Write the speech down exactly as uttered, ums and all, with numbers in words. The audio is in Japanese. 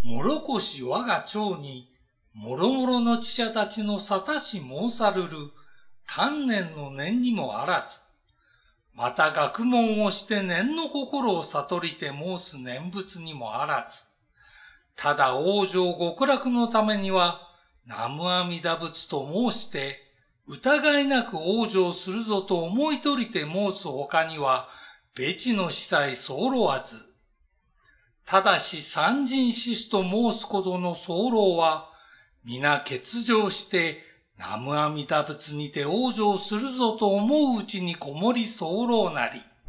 もろこし我が町に、もろもろの知者たちの沙汰し申さるる、観念の念にもあらず、また学問をして念の心を悟りて申す念仏にもあらず、ただ往生極楽のためには、南無阿弥陀仏と申して、疑いなく往生するぞと思い取りて申すほかには、別の司祭候わず。ただし三人死すと申すことの候は、皆欠場して、南無阿弥陀仏にて往生するぞと思ううちにこもり候なり。